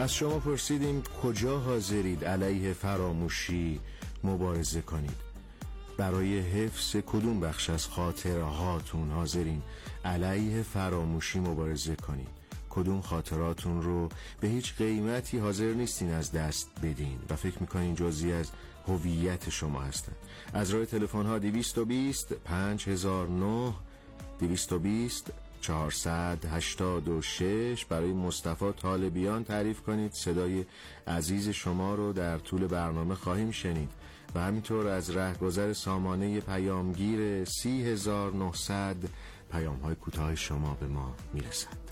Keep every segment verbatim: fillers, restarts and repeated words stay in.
از شما پرسیدیم کجا حاضرید علیه فراموشی مبارزه کنید؟ برای حفظ کدوم بخش از خاطره هاتون حاضرین علیه فراموشی مبارزه کنید؟ کدوم خاطراتون رو به هیچ قیمتی حاضر نیستین از دست بدین و فکر میکنین جزئی از هویت شما هستن؟ از راه تلفن ها دویست و بیست پنج هزار و نه، دویست و بیست چهارصد و هشتاد و شش برای مصطفی طالبیان تعریف کنید. صدای عزیز شما رو در طول برنامه خواهیم شنید و همینطور از رهگذر سامانه پیامگیر سی هزار و نهصد پیام های کوتاه شما به ما میرسد.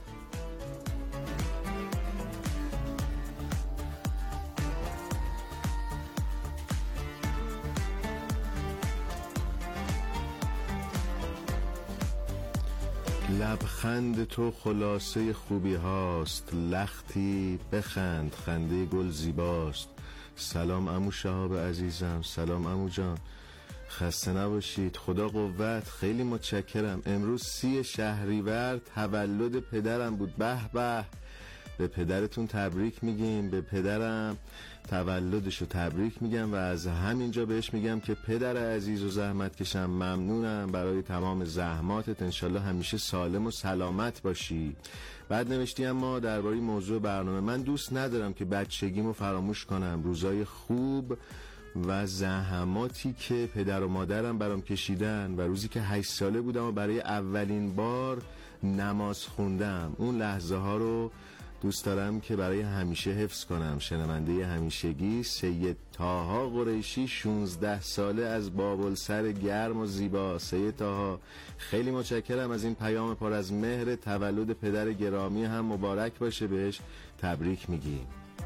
لبخند تو خلاصه خوبی هاست، لختی بخند خنده گل زیباست. سلام عمو شهاب عزیزم. سلام عمو جان، خسته نباشید، خدا قوت. خیلی متشکرم. امروز سی شهریور تولد پدرم بود. به به، به پدرتون تبریک میگیم، به پدرم تولدشو تبریک میگم و از همینجا بهش میگم که پدر عزیز و زحمت کشم ممنونم برای تمام زحماتت، انشالله همیشه سالم و سلامت باشی. بعد نوشتی اما درباره موضوع برنامه، من دوست ندارم که بچگیمو فراموش کنم، روزای خوب و زحماتی که پدر و مادرم برام کشیدن و روزی که هشت ساله بودم و برای اولین بار نماز خوندم، اون لحظه ها رو دوست دارم که برای همیشه حفظ کنم. شنونده همیشگی سید طاها قریشی، شانزده ساله از بابلسر گرم و زیبا. سید طاها خیلی متشکرم از این پیام پر از مهر. تولد پدر گرامی هم مبارک باشه، بهش تبریک میگیم.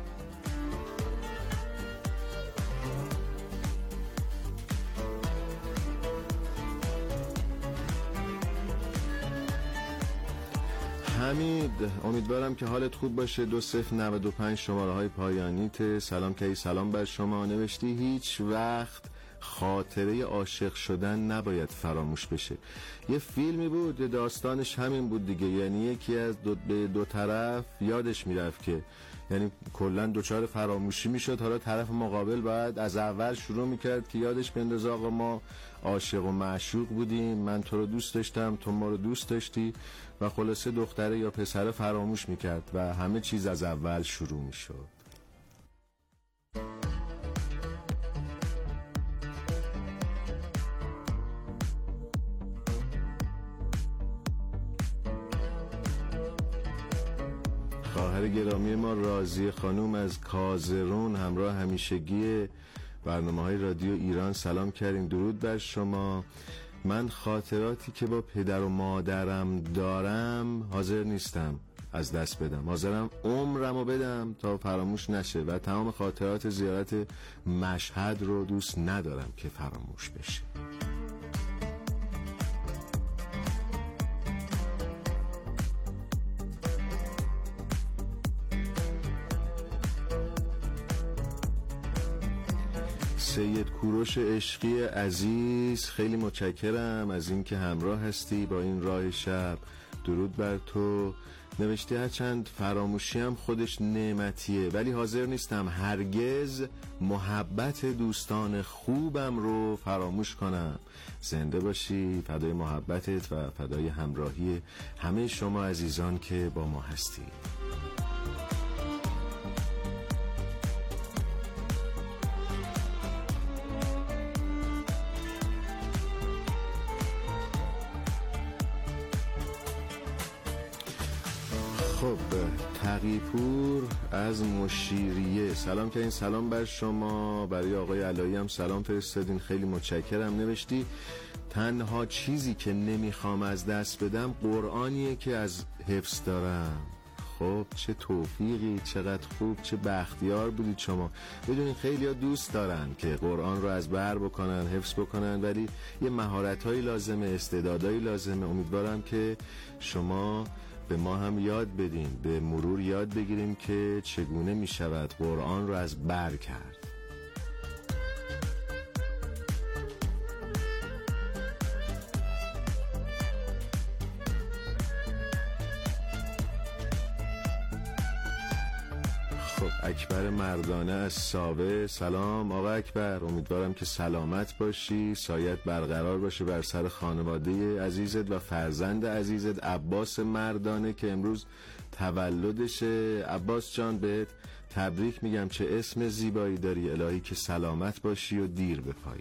حمید، امیدوارم که حالت خوب باشه. دو صفر نود و پنج شماره های پایانیت. سلام کی سلام بر شما. نوشتی هیچ وقت خاطره عاشق شدن نباید فراموش بشه. یه فیلمی بود داستانش همین بود دیگه، یعنی یکی از دو, دو طرف یادش میرفت که یعنی کلن دوچار فراموشی میشد، حالا طرف مقابل باید از اول شروع میکرد که یادش بندازه آقا ما عاشق و معشوق بودیم، من تو رو دوست داشتم تو ما رو دوست داشتی، و خلاصه دختره یا پسره فراموش میکرد و همه چیز از اول شروع میشد. خواهر گرامی ما راضیه خانوم از کازرون، همراه همیشگی برنامه های رادیو ایران، سلام کردیم. درود بر شما. من خاطراتی که با پدر و مادرم دارم حاضر نیستم از دست بدم، حاضرم عمرمو بدم تا فراموش نشه و تمام خاطرات زیارت مشهد رو دوست ندارم که فراموش بشه. سید کوروش عشقی عزیز، خیلی متشکرم از این که همراه هستی با این راه شب. درود بر تو. نوشتی هرچند فراموشی هم خودش نعمتیه ولی حاضر نیستم هرگز محبت دوستان خوبم رو فراموش کنم. زنده باشی، فدای محبتت و فدای همراهی همه شما عزیزان که با ما هستی. خب، تقیپور از مشیریه، سلام که این سلام بر شما. برای آقای علایی هم سلام فرستادین، خیلی متشکرم. نوشتی تنها چیزی که نمیخوام از دست بدم قرآنیه که از حفظ دارم. خب چه توفیقی، چقدر خوب، چه بختیار بودید شما. بدونین خیلی ها دوست دارن که قرآن رو از بر بکنن، حفظ بکنن، ولی یه مهارت‌هایی لازمه، استعدادایی لازمه. امیدوارم که شما به ما هم یاد بدین، به مرور یاد بگیریم که چگونه می شود قرآن رو از بر کرد. خب اکبر مردانه از ساوه، سلام آقا اکبر، امیدوارم که سلامت باشی، سایت برقرار باشه بر سر خانواده عزیزت و فرزند عزیزت عباس مردانه که امروز تولدشه. عباس جان بهت تبریک میگم، چه اسم زیبایی داری، الهی که سلامت باشی و دیر بپایی.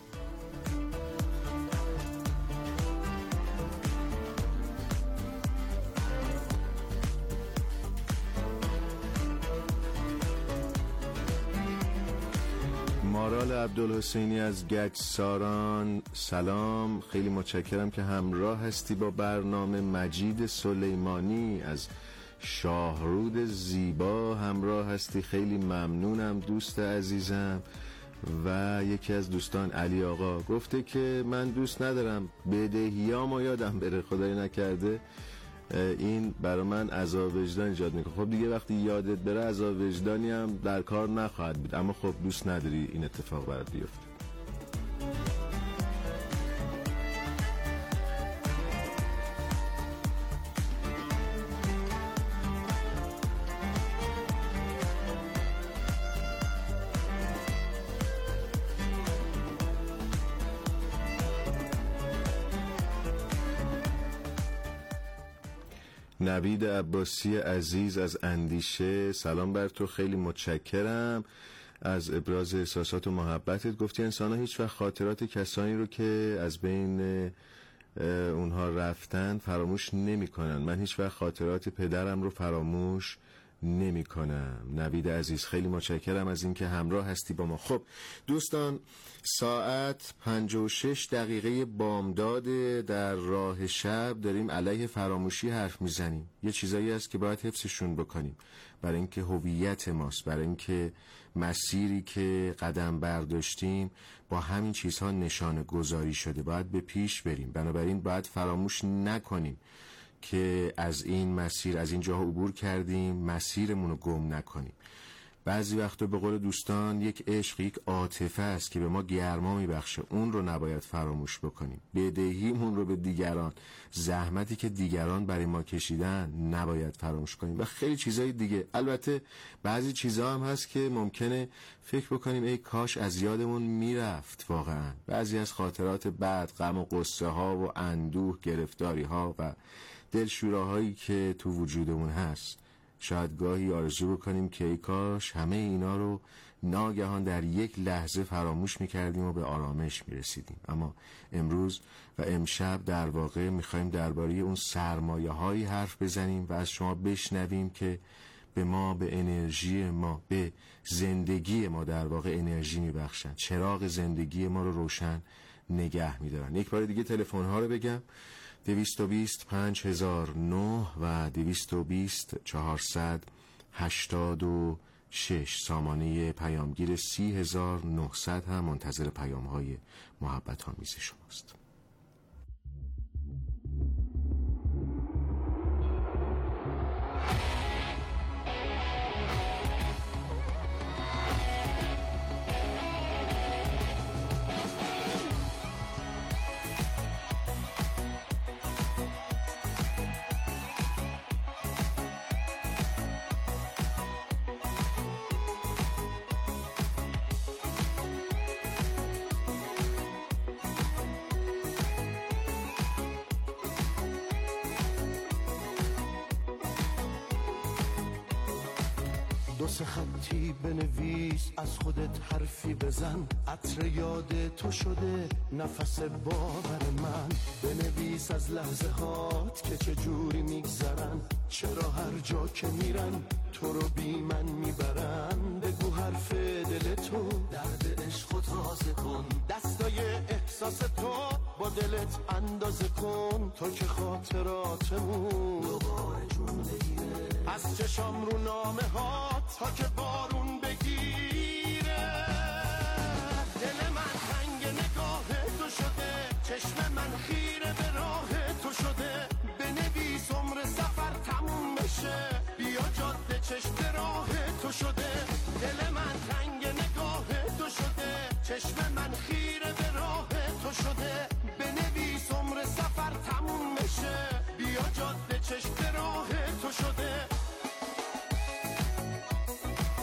مارال عبدالحسینی از گچساران، سلام، خیلی متشکرم که همراه هستی با برنامه. مجید سلیمانی از شاهرود زیبا همراه هستی، خیلی ممنونم دوست عزیزم. و یکی از دوستان علی آقا گفته که من دوست ندارم بدهیامو یادم بره، خدای نکرده این برای من عذاب وجدان ایجاد میکنه. خب دیگه وقتی یادت بره عذاب وجدانی هم در کار نخواهد بود، اما خب دوست نداری این اتفاق برات بیفته. نوید عباسی عزیز از اندیشه، سلام بر تو، خیلی متشکرم از ابراز احساسات و محبتت. گفتی انسان ها هیچ وقت خاطرات کسانی رو که از بین اونها رفتن فراموش نمی کنن. من هیچ وقت خاطرات پدرم رو فراموش نمی کنم. نوید عزیز خیلی متشکرم از اینکه همراه هستی با ما. خب دوستان، ساعت پنجاه و شش دقیقه بامداد، در راه شب داریم علیه فراموشی حرف میزنیم. یه چیزایی هست که باید حفظشون بکنیم برای اینکه هویت ماست، برای اینکه مسیری که قدم برداشتیم با همین چیزها نشانه گذاری شده، باید به پیش بریم. بنابراین باید فراموش نکنیم که از این مسیر، از این جاها عبور کردیم، مسیرمون رو گم نکنیم. بعضی وقتا به قول دوستان یک عشق، یک عاطفه است که به ما گرما میبخشه، اون رو نباید فراموش بکنیم. بدهیمون رو به دیگران، زحمتی که دیگران برای ما کشیدن نباید فراموش کنیم و خیلی چیزای دیگه. البته بعضی چیزها هم هست که ممکنه فکر بکنیم ای کاش از یادمون میرفت. واقعا بعضی از خاطرات بد، غم و قصه ها و اندوه، گرفتاری ها و دلشوراهایی که تو وجودمون هست، شاید گاهی آرزو بکنیم که ای کاش همه اینا رو ناگهان در یک لحظه فراموش میکردیم و به آرامش میرسیدیم. اما امروز و امشب در واقع میخوایم درباره اون سرمایه هایی حرف بزنیم و از شما بشنویم که به ما، به انرژی ما، به زندگی ما در واقع انرژی میبخشن، چراغ زندگی ما رو روشن نگه میدارن. یک بار دیگه تلفن ها رو بگم: دویست و بیست پنج هزار و نه و دویست و بیست چهارصد هشتاد و شش، سامانه پیامگیر سی هزار و نهصد هم منتظر پیام های محبت آمیز شماست. دو سه خطی بنویس، از خودت حرفی بزن، عطر یاد تو شده نفس باور من. بنویس از لحظه هات که چجوری میگذرن، چرا هر جا که میرن تو رو بی من میبرن. بگو حرف دل تو، درد عشق و تازه کن، دستای احساس تو با دلت اندازه کن. تو که خاطراتمون دوباره جون بگیره، از چشام رو نامه ها تا که بارون بگیره. دل من تنگ نگاه تو شده، چشم من خیره به راه تو شده. بنویس عمر سفر تموم بشه، بیا جاده چشم راه تو شده. دل من تنگ نگاه تو شده، چشم من خیره به راه تو شده. بنویس عمر سفر تموم بشه، بیا جاده چشم راه تو شده.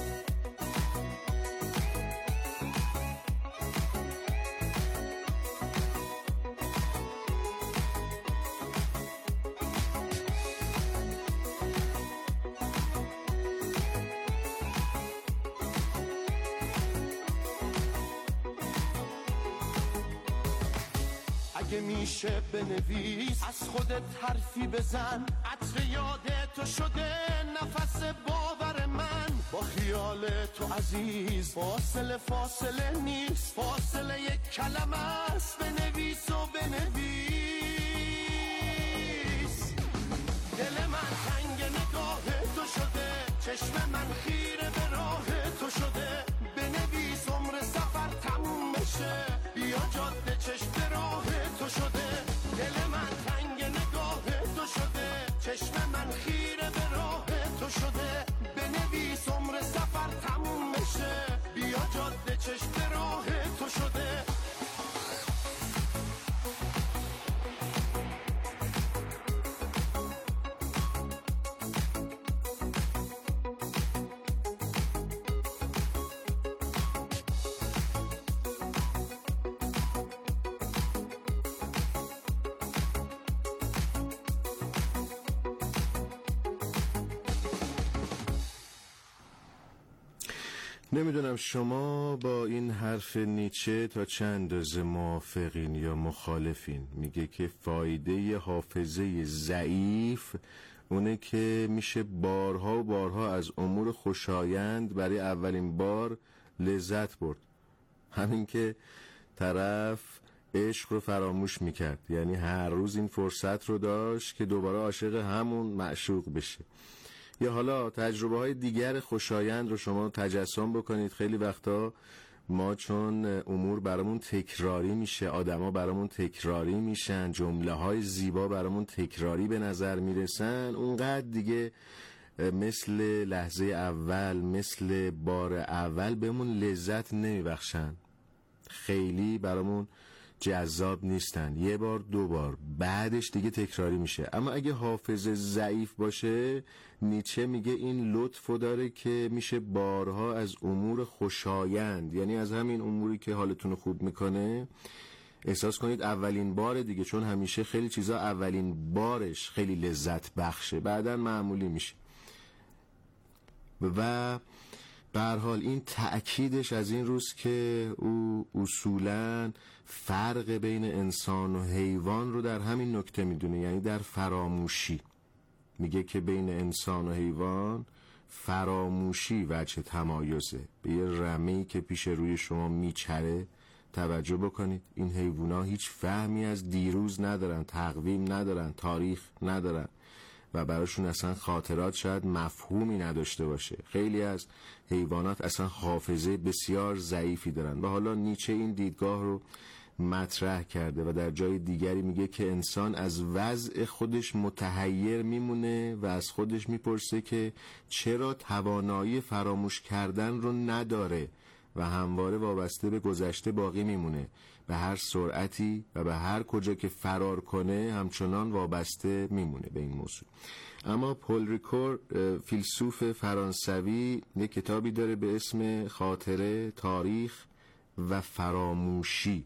اگه میشه بنویس، از خودت حرفی بزن، عطر یاد تو شده نفس باور من. با خیال تو عزیز فاصله فاصله نیست، فاصله یک کلمه است. بنویس و بنویس. دل من تنگ نگاه تو شده، چشم من خیره به راه تو شده. بنویس عمر سفر تموم بشه، بیا جاده چشم راه تو شده. دل من تنگ نگاه تو شده، چشم من خیره به راه تو شده. بنویس عمر سفر تموم بشه، بیا جاده چشم راه تو شده. نمیدونم شما با این حرف نیچه تا چند اندازه موافقین یا مخالفین. میگه که فایده حافظه ضعیف اونه که میشه بارها و بارها از امور خوشایند برای اولین بار لذت برد. همین که طرف عشق رو فراموش میکرد، یعنی هر روز این فرصت رو داشت که دوباره عاشق همون معشوق بشه. یا حالا تجربه های دیگر خوشایند رو شما تجسم بکنید. خیلی وقتا ما چون امور برامون تکراری میشه، آدما برامون تکراری میشن، جمله های زیبا برامون تکراری به نظر میرسن، اونقدر دیگه مثل لحظه اول، مثل بار اول بهمون لذت نمیبخشن، خیلی برامون جذاب نیستن. یه بار دو بار بعدش دیگه تکراری میشه. اما اگه حافظه ضعیف باشه، نیچه میگه این لطفو داره که میشه بارها از امور خوشایند، یعنی از همین اموری که حالتون خوب میکنه احساس کنید اولین بار دیگه، چون همیشه خیلی چیزا اولین بارش خیلی لذت بخشه، بعدن معمولی میشه. و به هر حال این تأکیدش از این روز که او اصولاً فرق بین انسان و حیوان رو در همین نکته میدونه، یعنی در فراموشی. میگه که بین انسان و حیوان فراموشی وجه تمایزه. به یه رمه‌ای که پیش روی شما میچره توجه بکنید. این حیوونا هیچ فهمی از دیروز ندارن، تقویم ندارن، تاریخ ندارن و براشون اصلا خاطرات شاید مفهومی نداشته باشه. خیلی از حیوانات اصلا حافظه بسیار ضعیفی دارن و حالا نیچه این دیدگاه رو مطرح کرده و در جای دیگری میگه که انسان از وضع خودش متحیر میمونه و از خودش میپرسه که چرا توانایی فراموش کردن رو نداره و همواره وابسته به گذشته باقی میمونه. به هر سرعتی و به هر کجا که فرار کنه همچنان وابسته میمونه به این موضوع. اما پل ریکور فیلسوف فرانسوی یک کتابی داره به اسم خاطره، تاریخ و فراموشی.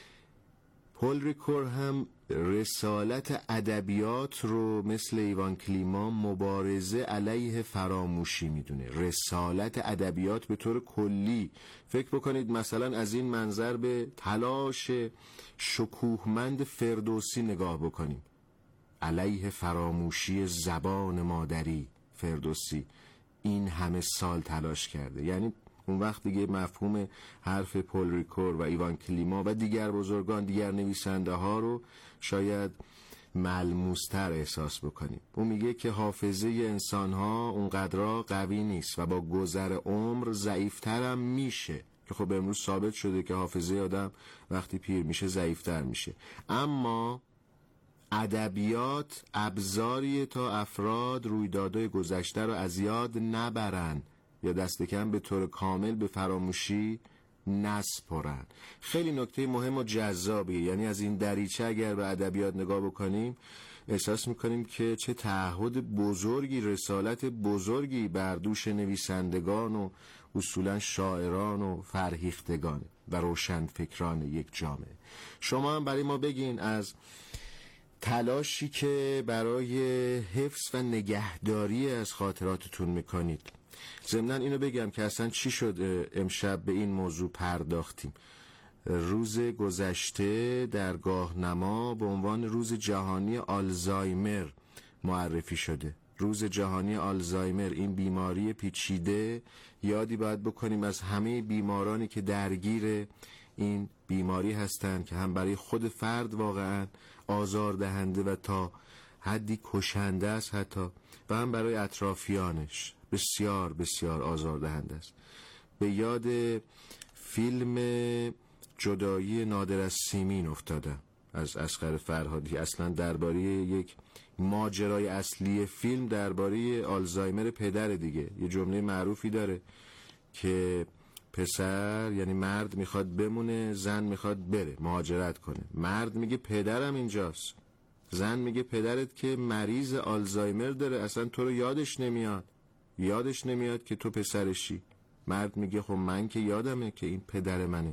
پل ریکور هم رسالت ادبیات رو مثل ایوان کلیما مبارزه علیه فراموشی میدونه. رسالت ادبیات به طور کلی، فکر بکنید مثلا از این منظر به تلاش شکوهمند فردوسی نگاه بکنیم علیه فراموشی زبان مادری. فردوسی این همه سال تلاش کرده، یعنی اون وقت دیگه مفهوم حرف پل ریکور و ایوان کلیما و دیگر بزرگان، دیگر نویسنده ها رو شاید ملموستر احساس بکنیم. اون میگه که حافظه انسان ها اونقدر قوی نیست و با گذر عمر ضعیفتر هم میشه، که خب امروز ثابت شده که حافظه آدم وقتی پیر میشه ضعیفتر میشه. اما ادبیات ابزاری تا افراد رویدادهای گذشته رو از یاد نبرن یا دست کم به طور کامل به فراموشی نسپرن. خیلی نکته مهم و جذابیه. یعنی از این دریچه اگر به ادبیات نگاه بکنیم احساس میکنیم که چه تعهد بزرگی، رسالت بزرگی بر دوش نویسندگان و اصولا شاعران و فرهیختگان و روشنفکران یک جامعه. شما هم برای ما بگین از تلاشی که برای حفظ و نگهداری از خاطراتتون میکنید. ضمناً اینو بگم که اصلا چی شد امشب به این موضوع پرداختیم. روز گذشته در گاهنما به عنوان روز جهانی آلزایمر معرفی شده. روز جهانی آلزایمر، این بیماری پیچیده، یادی باید بکنیم از همه بیمارانی که درگیر این بیماری هستند که هم برای خود فرد واقعا آزاردهنده و تا حدی کشنده است حتی، و هم برای اطرافیانش بسیار بسیار آزاردهنده است. به یاد فیلم جدایی نادر از سیمین افتادم از اصغر فرهادی. اصلا درباره یک ماجرای اصلی فیلم درباره آلزایمر پدر دیگه. یه جمله معروفی داره که پسر یعنی مرد میخواد بمونه، زن میخواد بره مهاجرت کنه. مرد میگه پدرم اینجاست، زن میگه پدرت که مریض آلزایمر داره، اصلا تو رو یادش نمیاد، یادش نمیاد که تو پسرشی. مرد میگه خب من که یادمه که این پدر منه،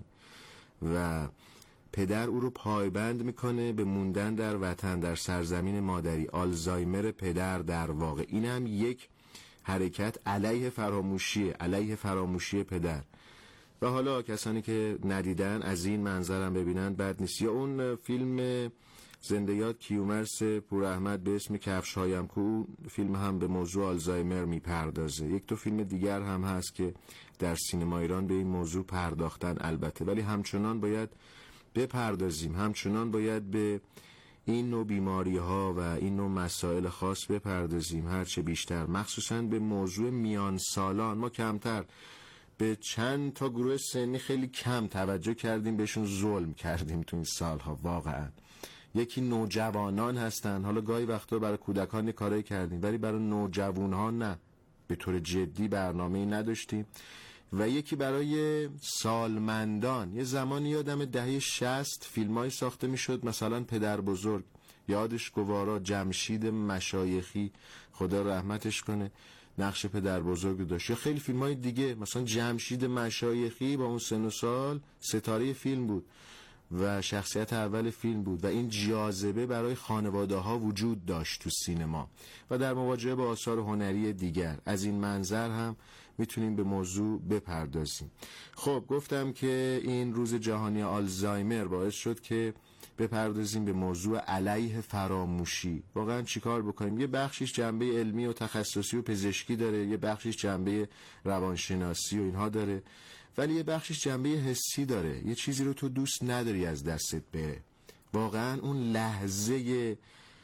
و پدر او رو پایبند میکنه به موندن در وطن، در سرزمین مادری. آلزایمر پدر در واقع این هم یک حرکت علیه فراموشی، علیه فراموشی پدر. و حالا کسانی که ندیدن از این منظرم ببینن بد نیست. یا اون فیلم زنده یاد کیومرث پور احمد به اسم کفش هایم کو، فیلم هم به موضوع آلزایمر میپردازه. یک دو فیلم دیگر هم هست که در سینما ایران به این موضوع پرداختن البته، ولی همچنان باید بپردازیم، همچنان باید به این نوع بیماری ها و این نوع مسائل خاص بپردازیم هرچه بیشتر، مخصوصا به موضوع میان سالان. ما کمتر به چند تا گروه سنی خیلی کم توجه کردیم، بهشون ظلم کردیم تو این سالها واقعا. یکی نوجوانان هستن، حالا گاهی وقتا برای کودکان کارایی کردیم ولی برای نوجوانها نه، به طور جدی برنامه‌ای نداشتیم. و یکی برای سالمندان. یه زمانی یادم دهه شصت فیلمای ساخته میشد، مثلا پدر بزرگ، یادش گوارا، جمشید مشایخی خدا رحمتش کنه نقش پدر بزرگ داشت، یا خیلی فیلمای دیگه، مثلا جمشید مشایخی با اون سن و سال ستاره فیلم بود و شخصیت اول فیلم بود و این جاذبه برای خانواده ها وجود داشت تو سینما و در مواجهه با آثار هنری دیگر. از این منظر هم میتونیم به موضوع بپردازیم. خب گفتم که این روز جهانی آلزایمر باعث شد که بپردازیم به موضوع علیه فراموشی. واقعا چیکار بکنیم؟ یه بخشش جنبه علمی و تخصصی و پزشکی داره، یه بخشش جنبه روانشناسی و اینها داره، ولی یه بخشش جنبه حسی داره. یه چیزی رو تو دوست نداری از دستت بره، واقعا اون لحظه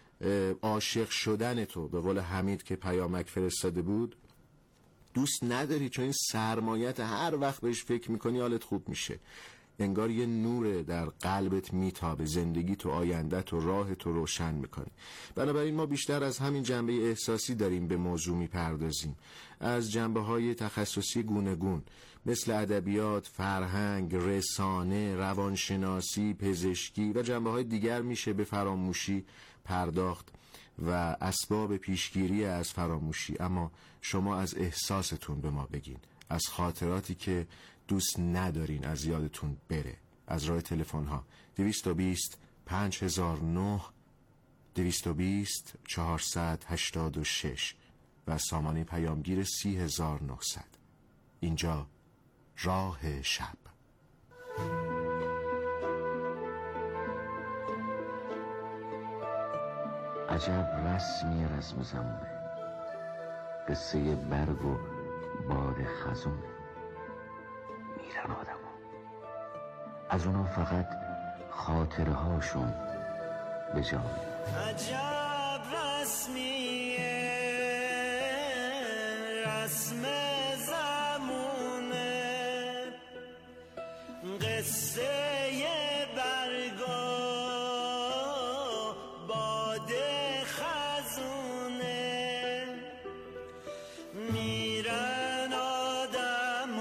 عاشق شدن تو، به قول حمید که پیامک فرستاده بود، دوست نداری، چون این سرمایت هر وقت بهش فکر میکنی حالت خوب میشه، انگار یه نور در قلبت میتابه، زندگی تو، آینده تو، راه تو روشن میکنه. بنابراین ما بیشتر از همین جنبه احساسی داریم به موضوع میپردازیم، از جنبه های تخصصی گوناگون مثل ادبیات، فرهنگ، رسانه، روانشناسی، پزشکی و جنبه های دیگر میشه به فراموشی پرداخت و اسباب پیشگیری از فراموشی. اما شما از احساستون به ما بگین، از خاطراتی که دوست ندارین از یادتون بره، از راه تلفن ها دویست و بیست پنج هزار و نه، دویست و بیست چهارصد و هشتاد و شش و سامانه پیامگیر سی هزار و نهصد. اینجا راه شب. عجب رسمی رسم زمونه، قصه برگ و باد خزونه. میرن آدم از اونا فقط خاطره هاشون به جا میاد. عجب رسمیه رسم زمونه، قصه برگا باد خزونه. میرن آدم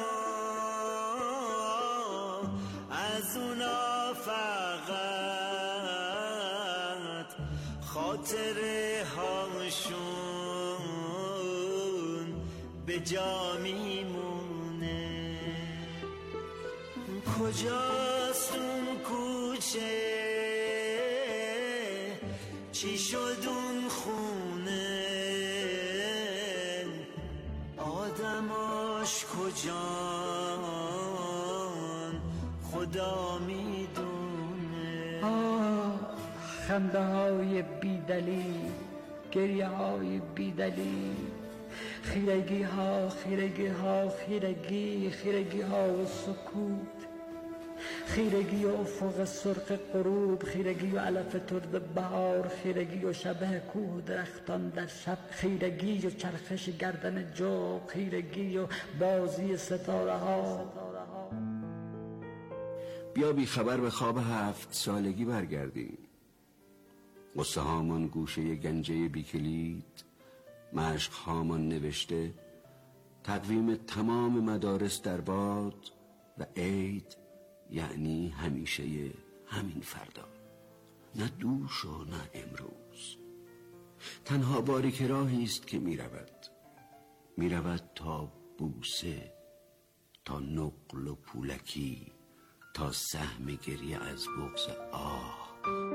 از اونا فقط خاطره هاشون به جا میمونه. کجاست اون کوچه، چی شد اون خونه، آدماش کجان، خدا خدا میدونه. آه خنده های بیدلیل، گریه های بیدلیل، خیرگی ها خیرگی ها خیرگی خیرگی ها و سکوت، خیرگی و افق سرخ غروب، خیرگی و علف ترد بهار، خیرگی و شبه کوه درختان در شب، خیرگی و چرخش گردن جو، خیرگی و بازی ستاره ها. بیا بی خبر به خواب هفت سالگی برگردیم. قصه هامان گوشه گنجه بی کلید، مشق هامان نوشته، تقویم تمام مدارس در باد و عید یعنی همیشه همین فردا، نه دوش و نه امروز. تنها باریک راهی است که می رود می رود تا بوسه، تا نقل و پولکی، تا سهم گریه از بغض آه.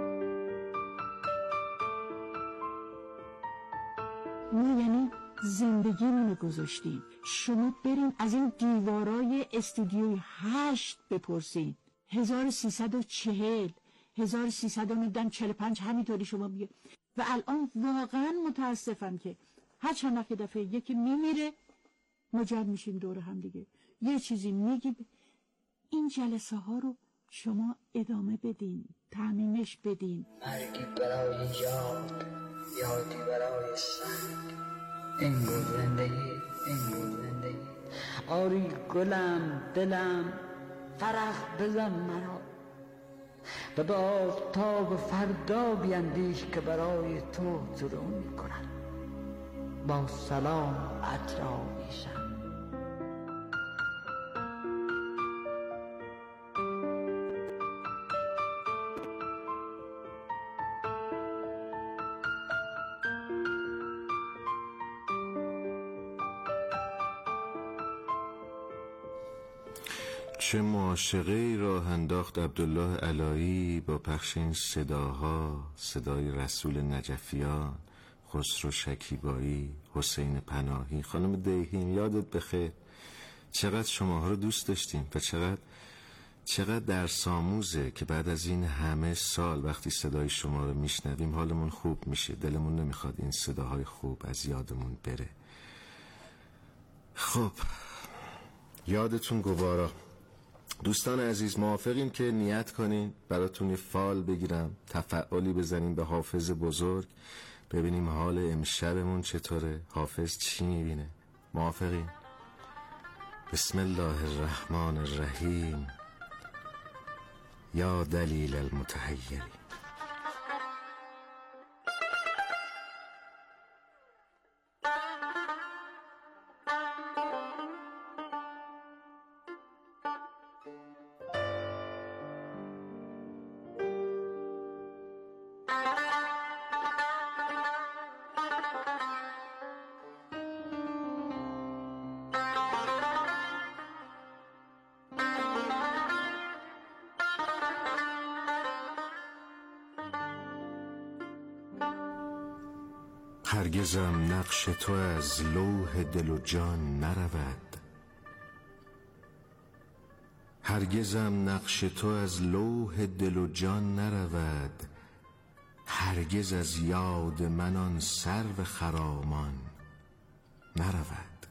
ما یعنی زندگی رو گذاشتیم. شما برین از این دیوارای استودیوی هشت بپرسید، هزار و سیصد و چهل، هزار و سیصد و چهل و پنج، همینطوری شما بگید. و الان واقعا متاسفم که هر چند وقت دفعه یکی میمیره ما جمع میشیم دور هم دیگه یه چیزی میگیم. این جلسه ها رو شما ادامه بدین، تعمیمش بدین. مرگی برای یاد، یادی برای سنگ، این بود زندگی، این بود زندگی. آری گلم دلم فرح بزن مرا و به آفتاب فردا بیندیش که برای تو زرون میکنن. با سلام عطرا میشن. چه معاشقه ای راه انداخت عبدالله علایی با پخش این صداها، صدای رسول نجفیان، خسرو شکیبایی، حسین پناهی، خانم دیهیم. یادت بخیر. چقدر شماها رو دوست داشتیم و چقدر چقدر درس آموزه که بعد از این همه سال وقتی صدای شما رو میشنویم حالمون خوب میشه، دلمون نمیخواد این صداهای خوب از یادمون بره. خب یادتون گوارا. دوستان عزیز، موافقیم که نیت کنین براتون یه فال بگیرم، تفعالی بزنیم به حافظ بزرگ، ببینیم حال امشبمون چطوره، حافظ چی میبینه. موافقین؟ بسم الله الرحمن الرحیم. یا دلیل المتحیری. هرگزم نقش تو از لوح دل و جان نرود، هرگزم نقش تو از لوح دل و جان نرود، هرگز از یاد من آن سرو خرامان نرود.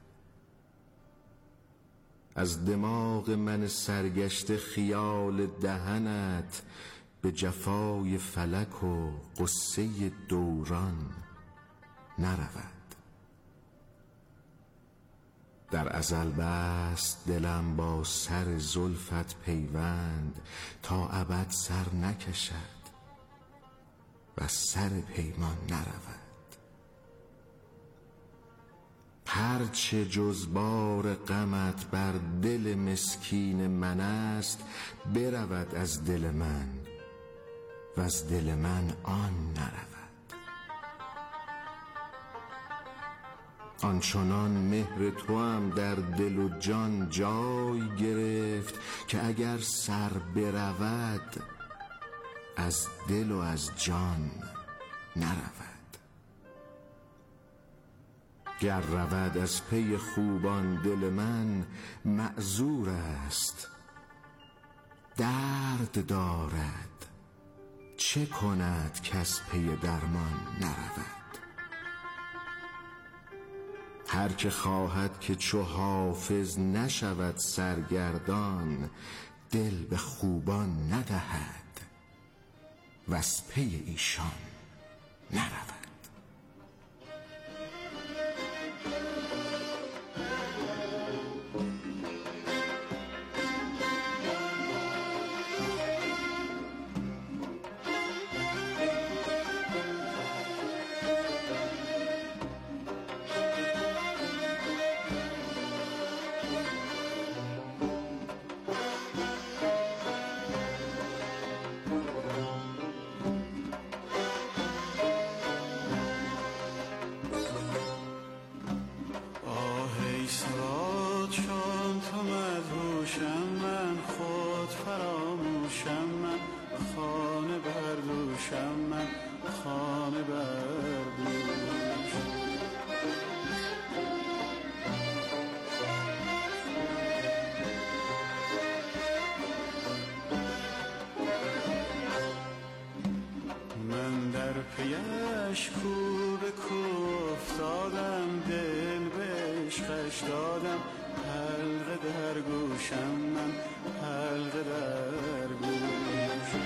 از دماغ من سرگشته خیال دهنت، به جفای فلک و قصه دوران نرود. در ازل بست دلم با سر زلفت پیوند، تا ابد سر نکشد و سر پیمان نرود. هرچه جز بار غمت بر دل مسکین من است، برود از دل من و از دل من آن نرود. آنچنان مهر تو هم در دل و جان جای گرفت، که اگر سر برود از دل و از جان نرود. گر رود از پی خوبان دل من معذور است، درد دارد، چه کند کس پی درمان نرود؟ هر که خواهد که چو حافظ نشود سرگردان، دل به خوبان ندهد وز پی ایشان نرود. پیش کو به کو افتادم، دل به عشقش دادم، حلقه در گوشم من، حلقه در گوشم.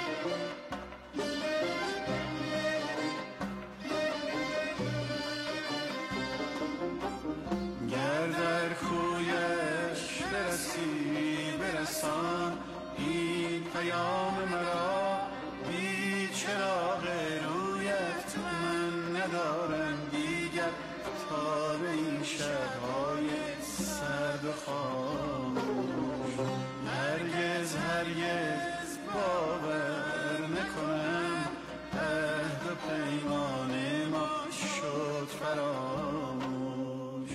گر در کویش برسی برسان این پیام مرا، بی چراغ رویت من ندارم دیگر تا به این شب‌های سرد و خاموش. هرگز هرگز باور نکنم عهد و پیمان ما شد فراموش.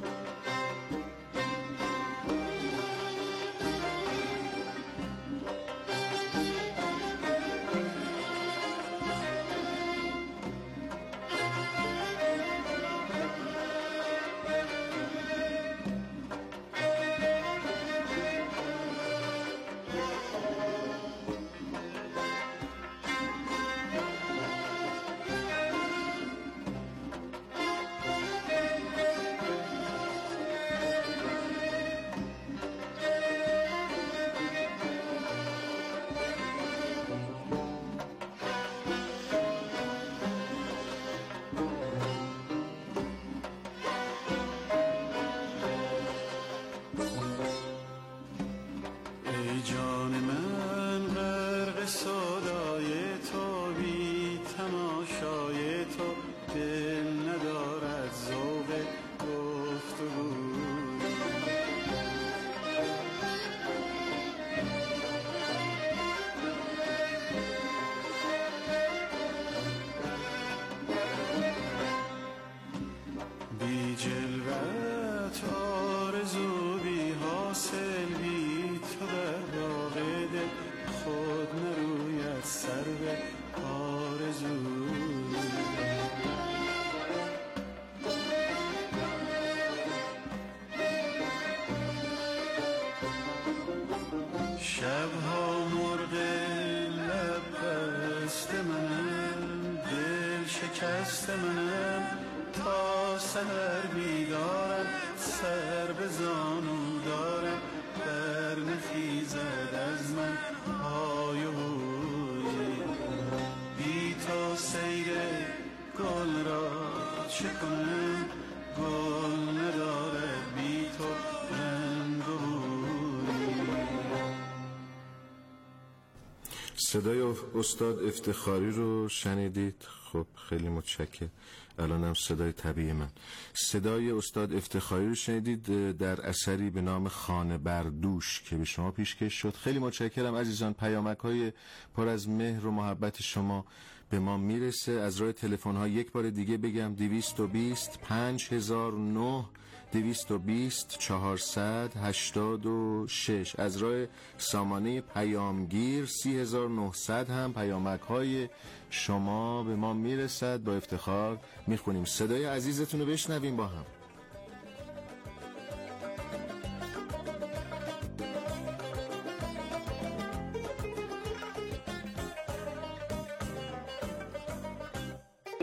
شبها مرغ لب بست منم، دل شکست منم، تا سحر بیدارم، سر به زانو دارم، بر نخیزد از من های و هوی. بی تو سیر گل را چه کنم، گل ندارد بی تو رنگ و بوی. صدای استاد افتخاری رو شنیدید؟ خب خیلی متشکرم. الانم صدای طبیعی من. صدای استاد افتخاری رو شنیدید در اثری به نام خانه بردوش که به شما پیشکش شد. خیلی متشکرم عزیزان. پیامک‌های پر از مهر و محبت شما به ما میرسه. از راه تلفن ها یک بار دیگه بگم: دویست و بیست پنج هزار و نه، دویست و بیست چهارصد هشتاد و شش. از راه سامانه پیامگیر سی هزار و نهصد هم پیامک های شما به ما میرسد. با افتخار میخونیم. صدای عزیزتون رو بشنویم با هم.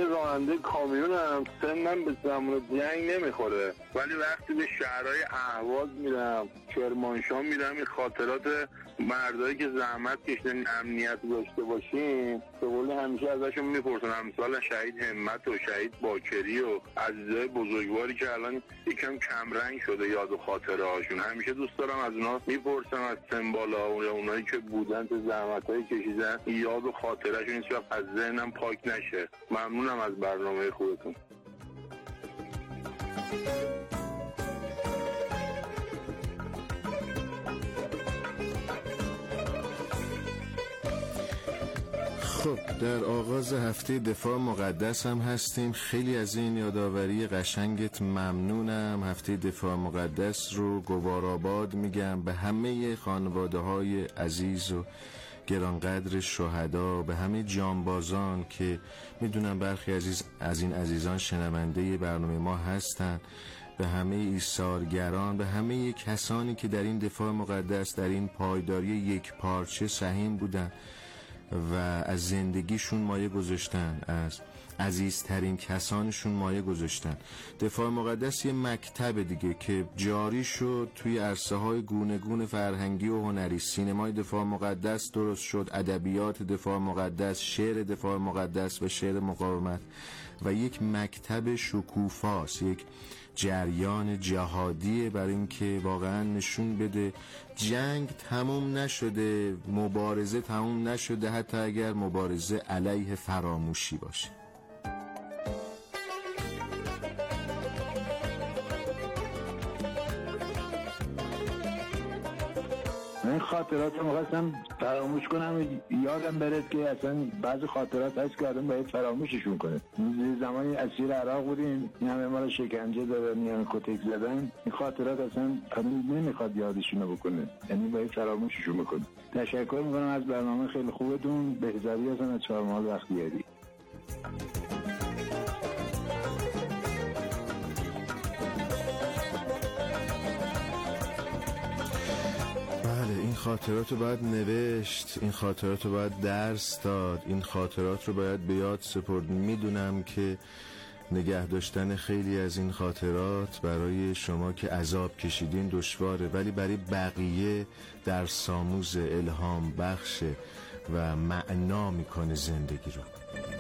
راننده کامیونم، سنم به زمان جنگ نمیخوره، ولی وقتی به شهرهای اهواز میرم، کرمانشاه میرم، این خاطرات مردایی که زحمت کشیدن امنیت داشته باشیم به قول همیشه ازشون میپرسن، مثلا شهید همت و شهید باکری و عزیزای بزرگواری که الان یکم کمرنگ شده یاد و خاطره هاشون. همیشه دوست دارم از اونا میپرسم، از سمبالا و اونایی که بودن تو زحمتایی کشیدن، یاد و خاطرهشون هیچ وقت از ذهنم پاک نشه. ممنونم از برنامه خودتون. خب در آغاز هفته دفاع مقدس هم هستیم. خیلی از این یادآوری قشنگت ممنونم. هفته دفاع مقدس رو گوارآباد میگم به همه خانواده های عزیز و گرانقدر شهدا، به همه جانبازان که میدونم برخی عزیز از این عزیزان شنونده برنامه ما هستن، به همه ایثارگران، به همه کسانی که در این دفاع مقدس، در این پایداری یک پارچه سهیم بودن و از زندگیشون مایه گذاشتن، از عزیزترین کسانشون مایه گذاشتن. دفاع مقدس یه مکتب دیگه که جاری شد توی عرصه های گونه گونه فرهنگی و هنری. سینمای دفاع مقدس درست شد، ادبیات دفاع مقدس، شعر دفاع مقدس و شعر مقاومت و یک مکتب شکوفاست، یک جریان جهادیه برای اینکه واقعا نشون بده جنگ تموم نشده، مبارزه تموم نشده، حتی اگر مبارزه علیه فراموشی باشه. این خاطرات رو می‌خواستم فراموش کنم، یادم برد که اصلا بعضی خاطرات هست که آدم باید فراموششون کنه. زمانی اسیر عراق بودیم، این همه ما رو شکنجه دادن، این همه کتک زدن، این خاطرات اصلا آدم نمیخواد یادشون بکنه، یعنی باید فراموششون بکنه. تشکر میکنم از برنامه خیلی خوبتون. بهزادی هستم از چهارمحال بختیاری. این خاطرات رو باید نوشت، این خاطرات رو باید درس داد، این خاطرات رو باید به یاد سپرد. میدونم که نگه داشتن خیلی از این خاطرات برای شما که عذاب کشیدین دشواره، ولی برای بقیه درس آموز، الهام بخشه و معنا میکنه زندگی رو.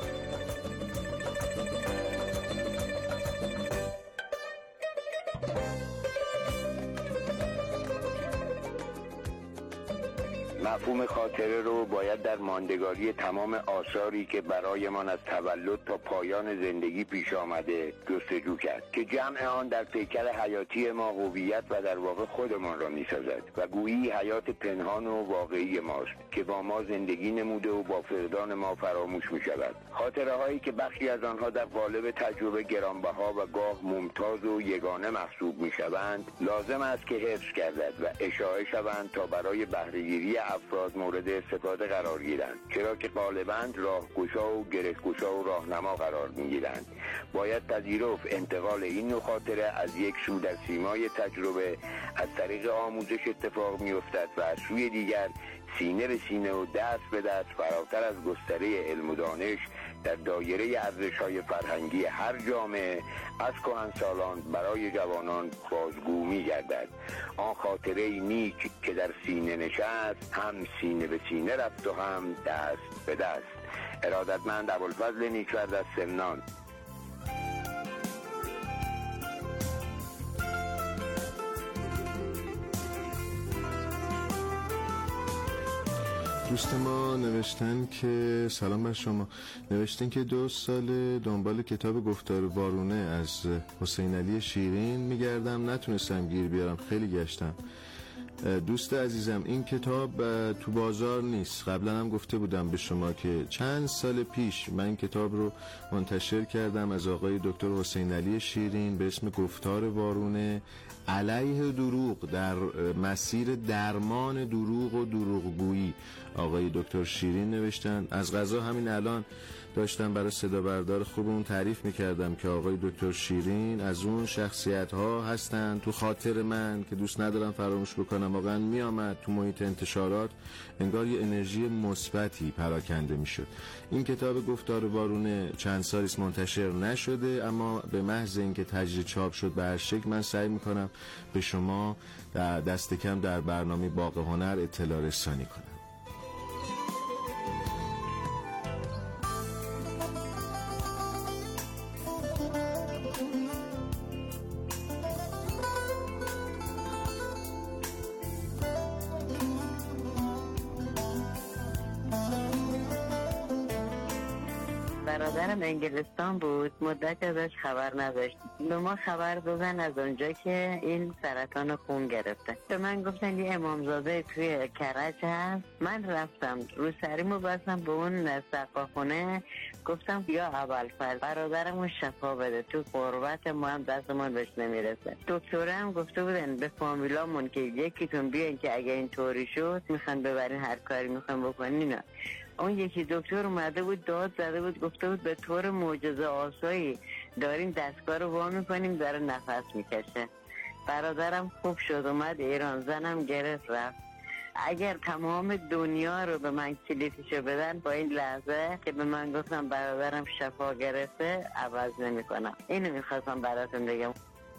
مفهوم خاطره رو باید در ماندگاری تمام آثاری که برایمان از تولد تا پایان زندگی پیش آمده جستجو کرد که جمع آن در پیکر حیاتی ما هویت و در واقع خودمان را می‌سازد و گویی حیات پنهان و واقعی ماست که با ما زندگی نموده و با فقدان ما فراموش می‌شود. خاطره هایی که بخشی از آنها در قالب تجربه گرانبها و گاه ممتاز و یگانه محسوب می‌شوند، لازم است که حفظ گردد و اشاعه شوند تا برای بهره‌گیری افراد مورد استفاده قرار گیرند، چرا که غالباً راهگشا و گره‌گشا و راهنما قرار می‌گیرند. باید پذیرفت انتقال این نوع خاطره از یک سو در سیمای تجربه از طریق آموزش اتفاق می‌افتد و از سوی دیگر سینه به سینه و دست به دست فراتر از گستره علم و دانش در دایره ارزش‌های فرهنگی هر جامعه از کهنسالان برای جوانان بازگو می‌گردد. آن خاطره نیک که در سینه نشست، هم سینه به سینه رفت و هم دست به دست. ارادتمند ابوالفضل نیکورد از سمنان. دوست ما نوشتن که سلام بر شما، نوشتن که دو سال دنبال کتاب گفتار وارونه از حسین علی شیرین میگردم، نتونستم گیر بیارم، خیلی گشتم. دوست عزیزم این کتاب تو بازار نیست. قبلا هم گفته بودم به شما که چند سال پیش من این کتاب رو منتشر کردم از آقای دکتر حسین علی شیرین به اسم گفتار وارونه علیه دروغ، در مسیر درمان دروغ و دروغگویی. آقای دکتر شیرین نوشتن. از قضا همین الان داشتم برای صدا بردار خوبمون تعریف میکردم که آقای دکتر شیرین از اون شخصیت ها هستن تو خاطر من که دوست ندارم فراموش بکنم میکنم. واقعا میامد تو محیط انتشارات انگار یه انرژی مثبتی پراکنده میشد. این کتاب گفتار وارونه چند سالی است منتشر نشده، اما به محض اینکه تجدید چاپ شد به هر شکل من سعی میکنم به شما در دست کم در برنامه باغ هنر اطلاع رسانی کنم. برادرم انگلستان بود، مدت ازش خبر نداشت. به ما خبر دادن از اونجا که این سرطان خون گرفته. به من گفتن یه امامزاده توی کرج هست. من رفتم رو سریمو بستم به اون سقاخونه، گفتم یا ابوالفضل برادرمو شفا بده، تو قربت ما هم دستمون بهش نمیرسه. دکتره هم گفته بودن به فامیلامون که یکیتون بیاین که اگه این طوری شد میخوان ببرین هر کاری میخوان بکنین. نه، اون یکی دکتر اومده بود داد زده بود، گفته بود به طور معجزه آسایی داریم دستگاه رو وا میکنیم داره نفس میکشه. برادرم خوب شد اومد ایران، زنم گرفت رفت. اگر تمام دنیا رو به من کلیتشو بدن با این لحظه که به من گفتم برادرم شفا گرفته عوض نمی کنم. اینو میخواستم براتون بگم.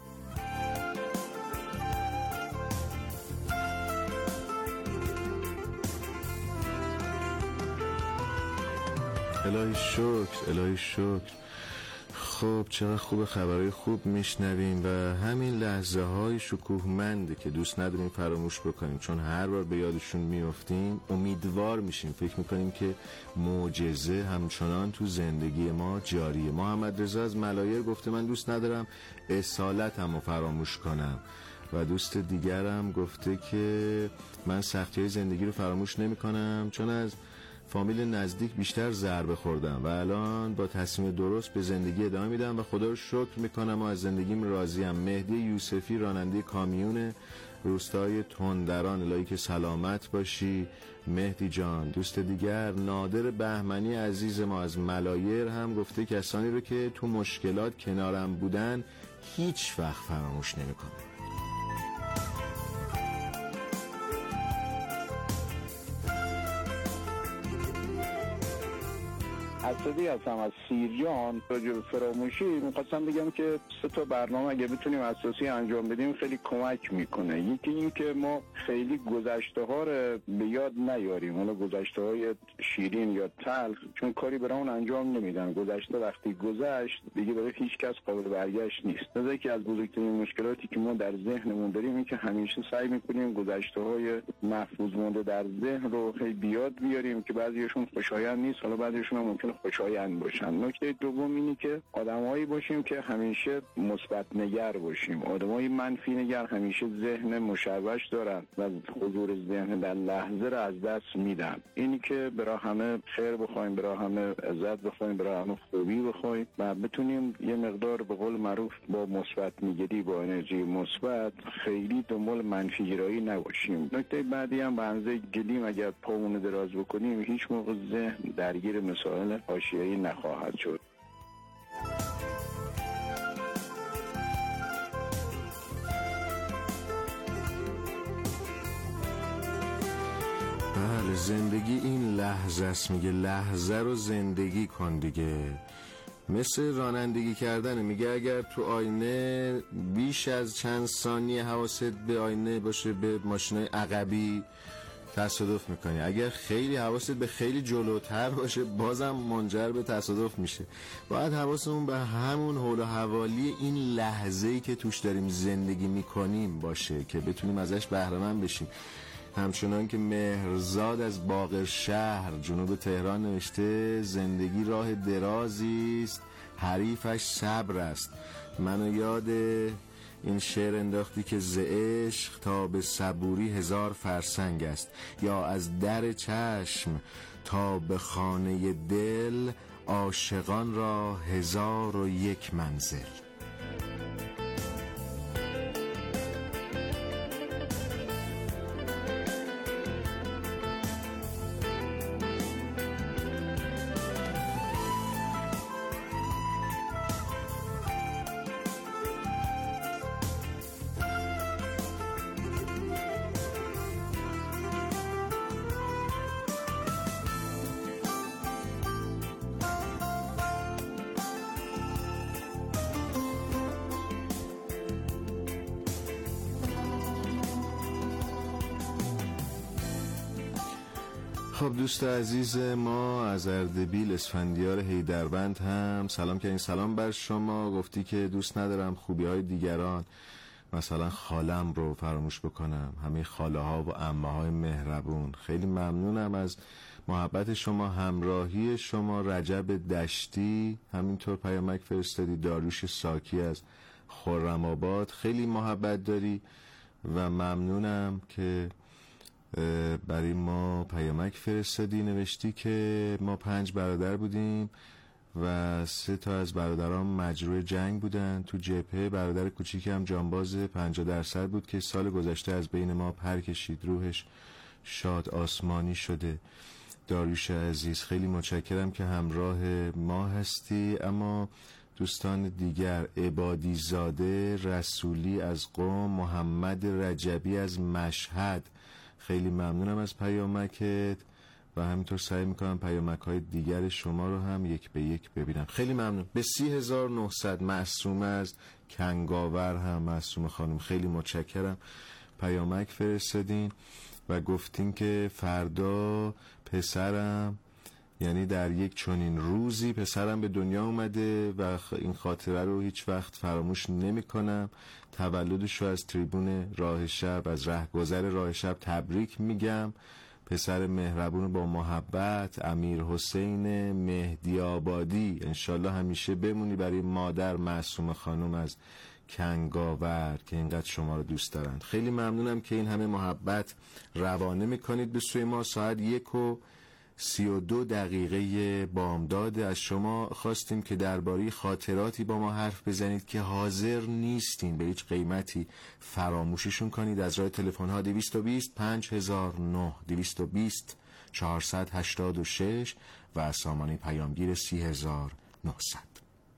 الهی شکر، الهی شکر. خب چقدر خوب خبرهای خوب میشنویم و همین لحظه های شکوهمنده که دوست نداریم فراموش بکنیم، چون هر بار به یادشون میافتیم امیدوار میشیم، فکر میکنیم که معجزه همچنان تو زندگی ما جاریه. محمد رضا از ملایر گفته من دوست ندارم اصالتم رو فراموش کنم و دوست دیگرم گفته که من سختی های زندگی رو فراموش نمی کنم چون از فامیل نزدیک بیشتر ضربه خوردم و الان با تصمیم درست به زندگی ادامه میدم و خدا رو شکر میکنم و از زندگیم راضیم. مهدی یوسفی راننده کامیون روستای تندران، الهی که سلامت باشی مهدی جان. دوست دیگر نادر بهمنی عزیز ما از ملایر هم گفته کسانی رو که تو مشکلات کنارم بودن هیچ وقت فراموش نمیکنم. اسدی هستم از سیرجان. راجع به فراموشی می‌خواستم بگم که سه تا برنامه اگه بتونیم اساسی انجام بدیم خیلی کمک میکنه. یکی این که ما خیلی گذشته ها رو به یاد نیاریم، حالا گذشته های شیرین یا تلخ، چون کاری برامون انجام نمیدن. گذشته وقتی گذشت دیگه برای هیچ کس قابل برگشت نیست. لذا یکی از بزرگترین مشکلاتی که ما در ذهنمون داریم این که همیشه سعی میکنیم گذشته های محفوظ مونده در ذهن رو خیلی بیاد بیاریم که بعضیشون خوشایند نیست، حالا بعضیشون هم ممکنه خوشایند باشن. نکته دوم اینه که آدمایی باشیم که همیشه مثبت نگر باشیم. آدمای منفی نگر همیشه ذهن مشوش دارن و حضور ذهن در لحظه رو از دست میدن. اینی که برای همه خیر بخوایم، برای همه عزت بخوایم، برای همه خوبی بخوایم و بتونیم یه مقدار به قول معروف با مثبت نگری، با انرژی مثبت، خیلی دنبال منفی گرایی نباشیم. نکته بعدی هم به اندازه گلیم اگر پامون دراز بکنیم هیچ موقع ذهن درگیر مسائل حاشیه‌ای نخواهد شد. بله، زندگی این لحظه است، میگه لحظه رو زندگی کن دیگه. مثل رانندگی کردن، میگه اگر تو آینه بیش از چند ثانیه حواست به آینه باشه به ماشینای عقبی تصادف میکنی، اگر خیلی حواست به خیلی جلوتر باشه بازم منجر به تصادف میشه. باید حواسمون به همون حول و حوالی این لحظه‌ای که توش داریم زندگی میکنیم باشه که بتونیم ازش بهره مند بشیم. همچنان که مهرزاد از باقر شهر جنوب تهران نوشته زندگی راه درازی است، حریفش صبر است. منو یاد این شعر انداختی که ز عشق تا به صبوری هزار فرسنگ است، یا از در چشم تا به خانه دل عاشقان را هزار و یک منزل. خب دوست عزیز ما از اردبیل اسفندیار هیدربند هم سلام کردین. سلام بر شما. گفتی که دوست ندارم خوبی های دیگران مثلا خالم رو فراموش بکنم، همه خاله ها و عمه های مهربون. خیلی ممنونم از محبت شما، همراهی شما. رجب دشتی همینطور پیامک فرستادی. داریوش ساکی از خرم آباد خیلی محبت داری و ممنونم که برای ما پیامک فرستادی. نوشتی که ما پنج برادر بودیم و سه تا از برادران مجروح جنگ بودن تو جبهه. برادر کوچیکم جانباز پنجاه درصد بود که سال گذشته از بین ما پر کشید. روحش شاد آسمانی شده. داریوش عزیز خیلی متشکرم که همراه ما هستی. اما دوستان دیگر، عبادی زاده رسولی از قم، محمد رجبی از مشهد، خیلی ممنونم از پیامکت و همینطور سعی میکنم پیامک های دیگر شما رو هم یک به یک ببینم. خیلی ممنون. به سی هزار و نهصد معصومه از کنگاور هم، معصومه خانم خیلی متشکرم پیامک فرستادین و گفتین که فردا پسرم، یعنی در یک چنین روزی پسرم به دنیا اومده و این خاطره رو هیچ وقت فراموش نمی کنم. تولدش رو از تریبون راه شب، از رهگذر راه شب تبریک میگم. پسر مهربون با محبت، امیر حسین مهدی آبادی، انشالله همیشه بمونی برای مادر معصومه خانم از کنگاور که اینقدر شما رو دوست دارن. خیلی ممنونم که این همه محبت روانه میکنید به سوی ما. ساعت یک و سی و دو دقیقه بامداد. از شما خواستیم که درباره خاطراتی با ما حرف بزنید که حاضر نیستین به هیچ قیمتی فراموششون کنید. از راه تلفن ها دویست و بیست پنج هزار و نه، دویست و بیست چهارصد و هشتاد و شش و از سامانه پیامگیر سی هزار و نهصد.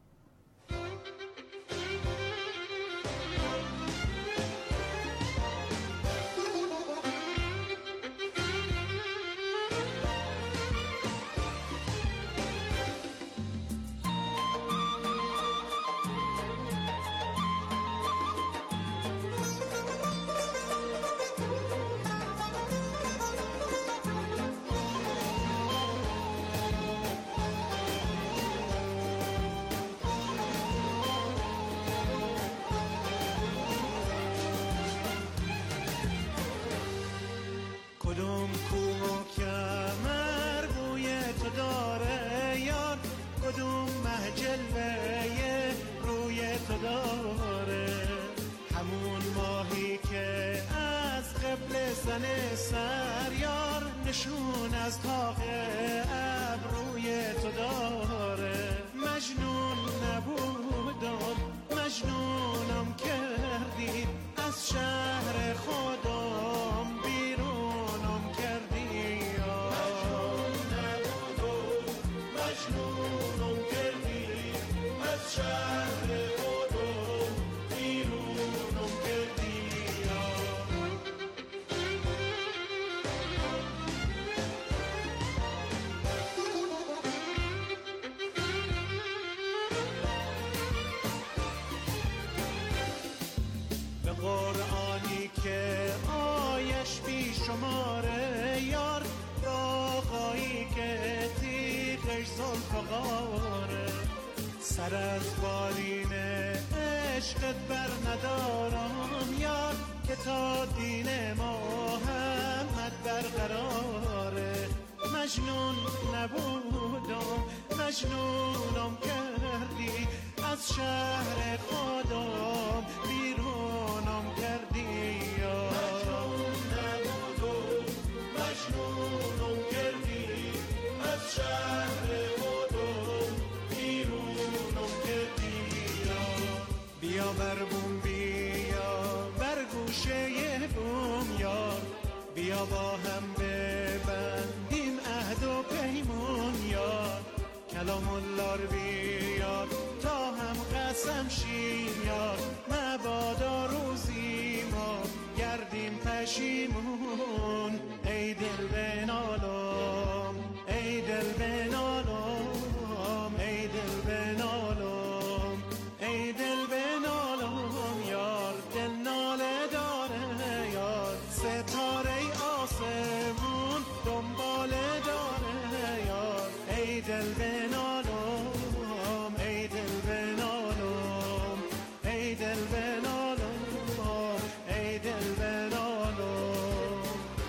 قرآنی که آیش بی شماره یار، راقایی که تیغش زلفقاره، سر از بالین عشقت بر ندارم یار، که تا دین محمد برقراره. مجنون نبودم مجنونم کردی، از شهر خودم بیرونم کردی. مجنون نبودم مجنونم کردی، از شهر خودم بیرونم کردی. بیا بر بوم بیا بر گوشه بوم یار، بیا با هم ببندیم عهد و پیمون یار. کلام الله بیار تا هم قسم شیم یار، مبادا روزی ما گردیم پشیمون. ای دل بنالم ای دل بنالم ای دل بنالم ای دل بنالم یار، دل ناله داره یار. ستاره آسمون دنبال دل بنالم ای دل بنالم ای دل بنالم ای دل بنالم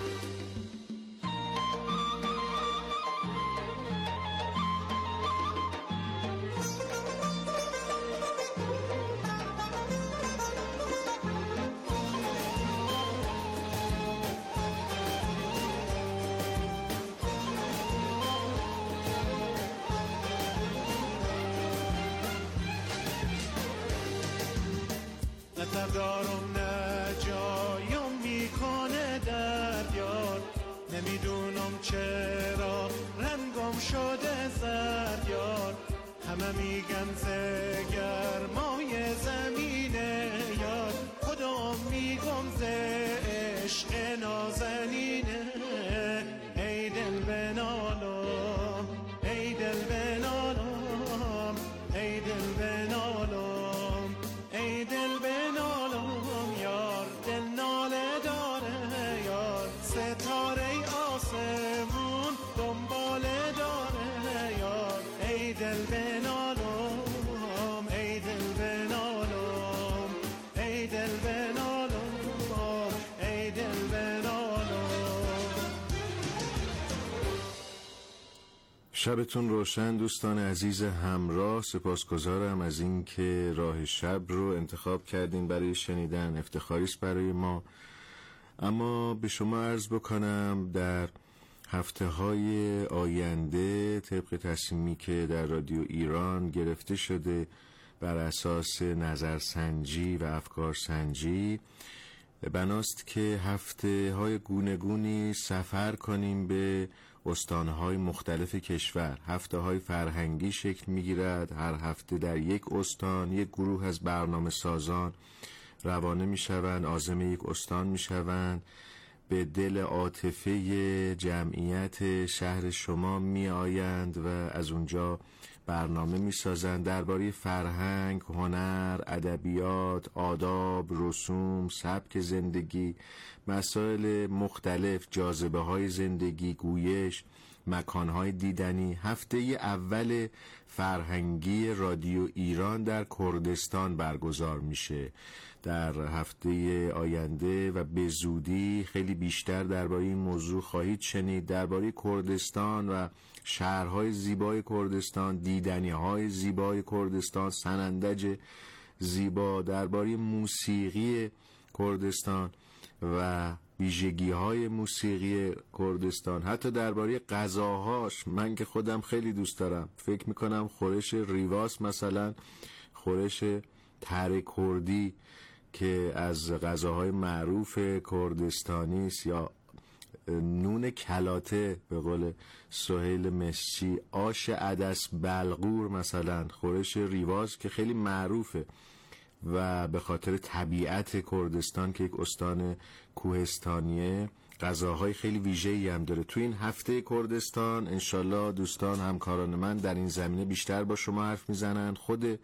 ندارم نه جایم میکنه دریار نمیدونم چرا رنگم شده زریار همه میگن زگرمای زمینه یار خودم میگم ز عشق نازنینه ای دل بنالم ای دل بنالم ای دل بنالم ای دل بنالم یار دل ناله داره یار ستاره آسمون دنباله داره یار ای دل بنالم ای دل بنالم ای دل بنالم ای دل بنالم. شبتون روشن دوستان عزیز همراه. سپاسگزارم از این که راه شب رو انتخاب کردین برای شنیدن، افتخاری است برای ما. اما به شما عرض بکنم در هفته های آینده طبق تصمیمی که در رادیو ایران گرفته شده بر اساس نظرسنجی و افکارسنجی، بناست که هفته های گونگونی سفر کنیم به استانهای مختلف کشور. هفته های فرهنگی شکل می گیرد. هر هفته در یک استان یک گروه از برنامه سازان روانه می شوند، عازم یک استان می شوند، به دل عاطفه جمعیت شهر شما می آیند و از اونجا برنامه می سازند درباره فرهنگ، هنر، ادبیات، آداب، رسوم، سبک زندگی، مسائل مختلف، جاذبه های زندگی، گویش، مکانهای دیدنی. هفته اول فرهنگی رادیو ایران در کردستان برگزار میشه در هفته آینده و به زودی خیلی بیشتر درباره این موضوع خواهید شنید، درباره کردستان و شهرهای زیبای کردستان، دیدنیهای زیبای کردستان، سنندج زیبا، درباره موسیقی کردستان و ویژگی های موسیقی کردستان، حتی درباره غذاهاش. من که خودم خیلی دوست دارم، فکر میکنم خورش ریواس مثلا، خورش تره کردی که از غذاهای معروف کردستانی است، یا نون کلاته به قول سهیل مسچی، آش عدس بلغور مثلا، خورش ریواز که خیلی معروفه و به خاطر طبیعت کردستان که یک استان کوهستانیه غذاهای خیلی ویژه‌ای هم داره. تو این هفته کردستان انشالله دوستان همکاران من در این زمینه بیشتر با شما حرف میزنن. خود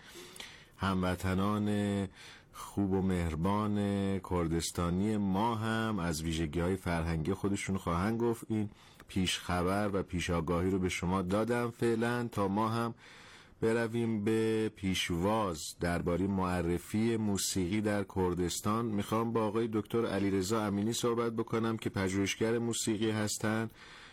هموطنان خوب و مهربان کردستانی ما هم از ویژگی‌های فرهنگی خودشون خواهند گفت. این پیش خبر و پیش آگاهی رو به شما دادم فعلا تا ما هم برویم به پیشواز درباره معرفی موسیقی در کردستان. میخوام با آقای دکتر علیرضا امینی صحبت بکنم که پژوهشگر موسیقی هستند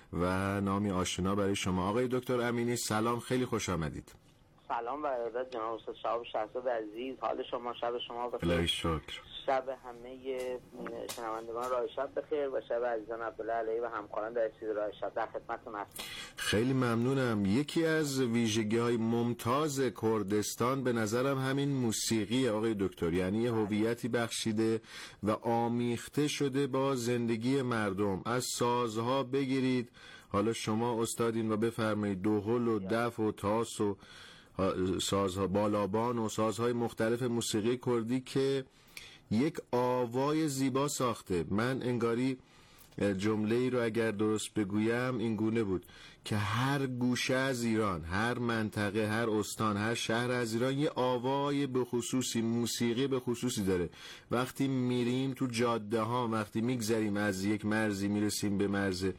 و نامی آشنا برای شما. آقای دکتر امینی سلام، خیلی خوش آمدید. سلام و ارادت جناب استاد شهاب شهزاد عزیز، حال شما شب شما بخیر. الهی شکر. شب همه شنوندگان راه شب بخیر و شب عزیزان عبدالله علیه و همکاران در استودیو راه شب در خدمتتون هستم. خیلی ممنونم. یکی از ویژگی‌های ممتاز کردستان به نظرم همین موسیقی آقای دکتر، یعنی هویتی بخشیده و آمیخته شده با زندگی مردم. از سازها بگیرید، حالا شما استادین و بفرمایید، دهل و دف و تاس و سازها، بالابان و سازهای مختلف موسیقی کردی که یک آوای زیبا ساخته. من انگاری جمله ای رو اگر درست بگویم این گونه بود که هر گوشه از ایران، هر منطقه، هر استان، هر شهر از ایران یه آوای به خصوصی، موسیقی به خصوصی داره. وقتی میریم تو جاده ها، وقتی میگذریم از یک مرزی میرسیم به مرز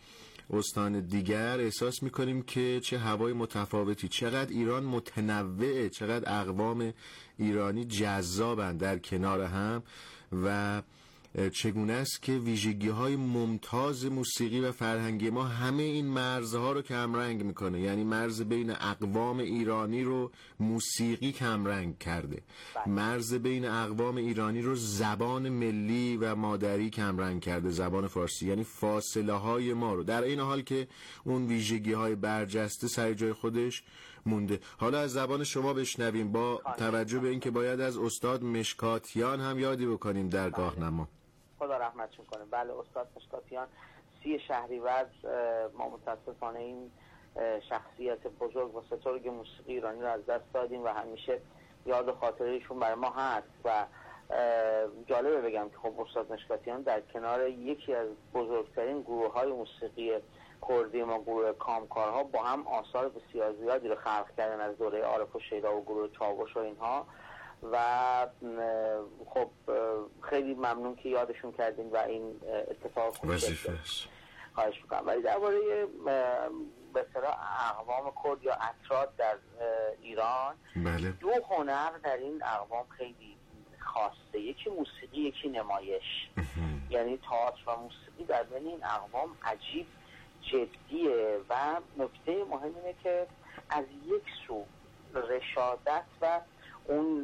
استان دیگر احساس میکنیم که چه هوای متفاوتی، چقدر ایران متنوعه، چقدر اقوام ایرانی جذابند در کنار هم و چگونه است که ویژگی‌های ممتاز موسیقی و فرهنگی ما همه این مرزها رو کمرنگ میکنه. یعنی مرز بین اقوام ایرانی رو موسیقی کمرنگ کرده، مرز بین اقوام ایرانی رو زبان ملی و مادری کمرنگ کرده، زبان فارسی. یعنی فاصله های ما رو، در این حال که اون ویژگی‌های برجسته سر جای خودش مونده. حالا از زبان شما بشنویم، با توجه به اینکه باید از استاد مشکاتیان هم یادی بکنیم در گاهنما. خدا رحمتشون کنه. بله، استاد مشکاتیان سی شهریور ما متاسفانه این شخصیت بزرگ و سترگ موسیقی ایرانی رو از دست دادیم و همیشه یاد و خاطرهشون برای ما هست. و جالبه بگم که خب استاد مشکاتیان در کنار یکی از بزرگترین گروه های موسیقی کردی ما، گروه کامکارها، با هم آثار بسیار زیادی رو خلق کردن از دوره عارف و شیدا و گروه چاوش و اینها. و خب خیلی ممنون که یادشون کردین و این اتفاق وظیفه است. خواهش میکنم. ولی درباره به اصطلاح اقوام کرد یا اتراک در ایران، بله. دو هنر در این اقوام خیلی خاصه، یکی موسیقی، یکی نمایش. یعنی تئاتر و موسیقی در بین این اقوام عجیب جدیه و نکته مهم اینه که از یک سو رشادت و اون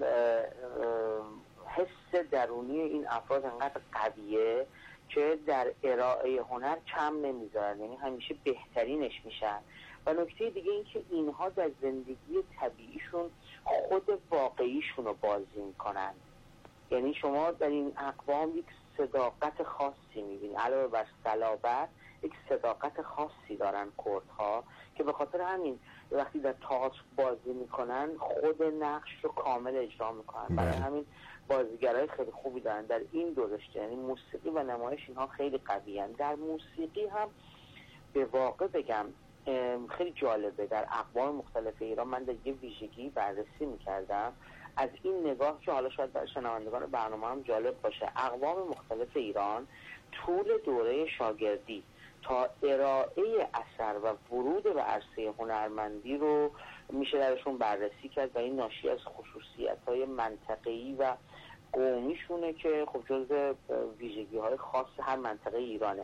حس درونی این افراد انقدر قویه که در ارائه هنر کم نمیذارن، یعنی همیشه بهترینش میشن. و نکته دیگه این که اینها در زندگی طبیعیشون خود واقعیشون رو بازی میکنن. یعنی شما در این اقوام یک صداقت خاصی میبینی، علاوه بر صلابت یک صداقت خاصی دارن کردها که به خاطر همین وقتی در تئاتر بازی میکنن خود نقش رو کامل اجرا میکنن. برای همین بازیگرای خیلی خوبی دارن در این دو رشته، یعنی موسیقی و نمایش اینها خیلی قویان. در موسیقی هم به واقع بگم خیلی جالبه، در اقوام مختلف ایران من در یه ویژگی بررسی میکردم از این نگاه که حالا شاید برای شنوندگان برنامه هم جالب باشه. اقوام مختلف ایران طول دوره شاگردی تا ارائه اثر و ورود به عرصه هنرمندی رو میشه درشون بررسی کرد و این ناشی از خصوصیت‌های منطقه‌ای و قومیشونه که خب جزء ویژگی‌های خاص هر منطقه ایرانه.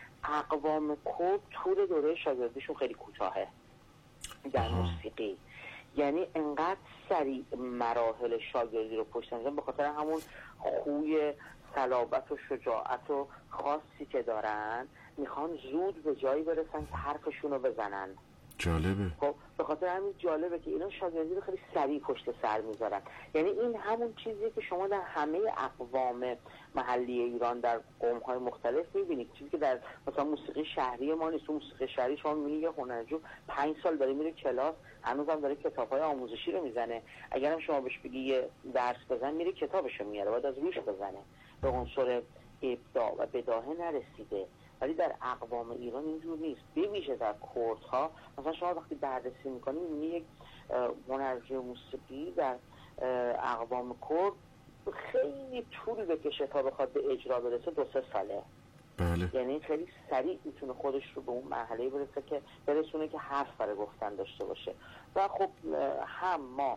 اقوام کرد طول دوره شاگردیشون خیلی کوتاهه در موسیقی، یعنی انقدر سریع مراحل شاگردی رو پشت می‌ذارن به خاطر همون خوی صلابت و شجاعت و خاصی که دارن، میخوان زود به جایی برسن که حرفشون رو بزنن. جالبه. خب به خاطر همین جالبه که اینا شاگردی رو خیلی سریع پشت سر میذارن. یعنی این همون چیزیه که شما در همه اقوام محلی ایران در قوم‌های مختلف میبینید، چیزی که در مثلا موسیقی شهری ما نیست. تو موسیقی شهری شما میبینید یه هنرجو پنج سال داره میره کلاس، هنوزم داره کتاب‌های آموزشی رو میزنه. اگرم شما بهش بگی یه درس بزن، میره کتابشو میاره، باید از روش بزنه. به عنصر ابداع و بداهه نرسیده. ولی در اقوام ایران اینجور نیست. به ویژه در کردها مثلا شما وقتی بررسی میکنید میبینید یک هنرجوی موسیقی در اقوام کرد خیلی طول بکشه تا بخواد به اجرا برسه، دو سه ساله. بله. یعنی خیلی سریع میتونه خودش رو به اون مرحله برسه که برسونه که حرف برای گفتن داشته باشه. و خب هم ما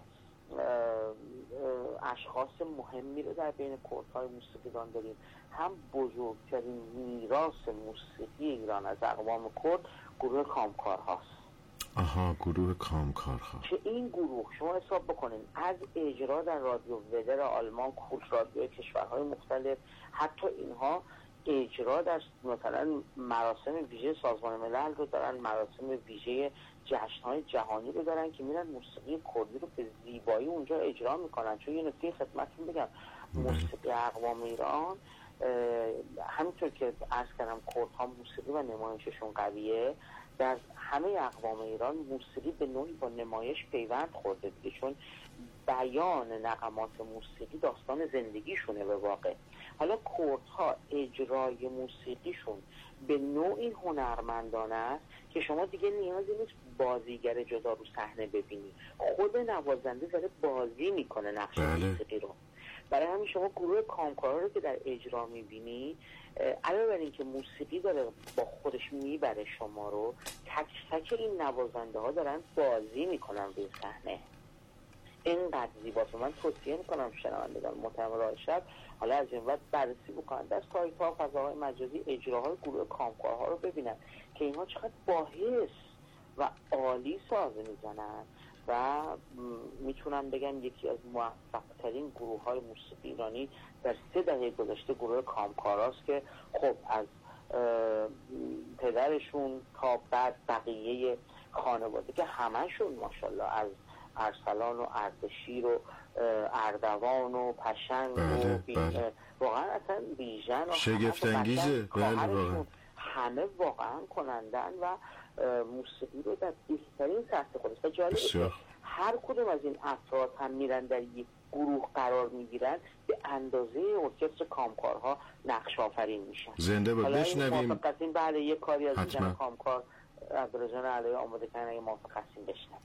اشخاص مهمی رو در بین کردهای موسیقیدان داریم، هم بزرگترین میراث موسیقی ایران از اقوام کرد گروه کامکار هاست. آها، گروه کامکار ها. که این گروه شما حساب بکنین از اجرا در رادیو ودر آلمان، کورس رادیو کشورهای مختلف، حتی اینها اجرا در مثلا مراسم ویژه سازمان ملل رو دارن، مراسم ویژه جشن‌های جهانی رو دارن که میرن موسیقی کردی رو به زیبایی اونجا اجرا میکنن. چون یه نکته خدمتتون بگم، موسیقی اقوام ایران همینطور که عرض کردم کردها موسیقی و نمایششون قویه، در همه اقوام ایران موسیقی به نوعی با نمایش پیوند خورده دیگه، چون بیان نغمات موسیقی داستان زندگیشونه به واقع. حالا کردها اجرای موسیقیشون به نوعی هنرمندانه است که شما دیگه نیازی نیست بازیگر جدا رو صحنه ببینی، خود نوازنده داره بازی میکنه نقش بله. موسیقی رو. برای همین شما گروه کامکارا رو که در اجرا میبینی علاوه بر این که موسیقی داره با خودش میبره شما رو، تک تک این نوازنده ها دارن بازی میکنن روی صحنه، اینقدر زیباست. من توصیه میکنم شنوندگان محترم راه شب حالا از این وقت بررسی بکنن در سایت ها، فضاهای مجازی، اجراهای گروه کامکارها رو ببینن که اینها چقدر باحث و عالی سازه میزنن و میتونم بگم یکی از موفق ترین گروه های موسیقی ایرانی در سه دهه گذشته گروه کامکاراست که خب از پدرشون تا بعد بقیه خانواده که همشون ماشاءالله از ارسلان و اردشیر و اردوان و پشنگ بله، و بی... بله. واقعا اصلا بیژن و شگفت‌انگیزه. بله واقعا همه واقعا کنندن و موسیقی رو در بهترین سطح خودش و جالبه که هر کدوم از این افراد هم میرن در یک گروه قرار میگیرن به اندازه ارکستر کامکارها نقش آفرین میشن. زنده بود. بشنویم. موافق هستین بله یک کاری از این کامکار عبدالرجان علیه آماده کردن اگه موافق هستین بشنویم.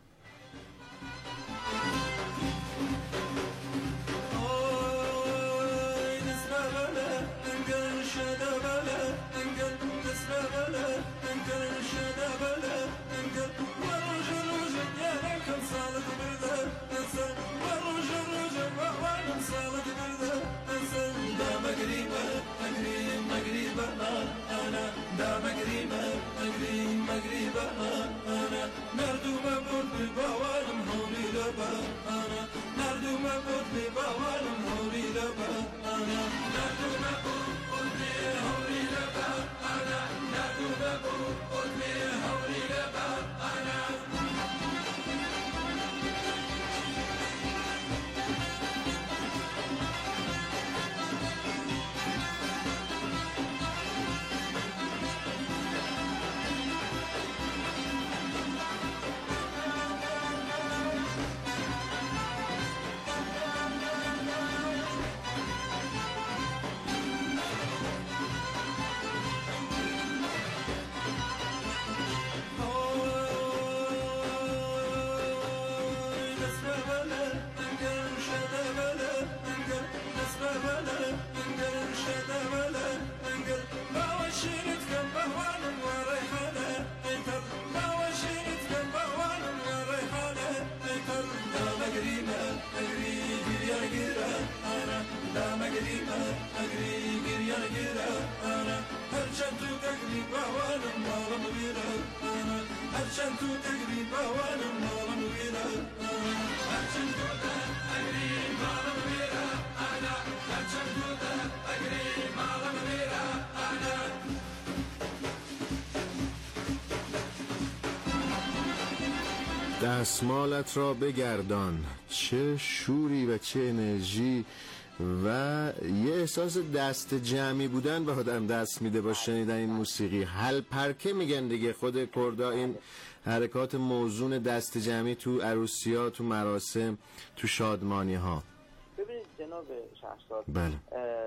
دستمالت را بگردان، چه شوری و چه انرژی و یه احساس دست جمعی بودن به آدم دست میده با شنیدن این موسیقی. حل پرکه میگن دیگه خود کردا این حرکات موزون دست جمعی تو عروسی‌ها، تو مراسم، تو شادمانی ها. ببینید جناب شهرزاد، بله.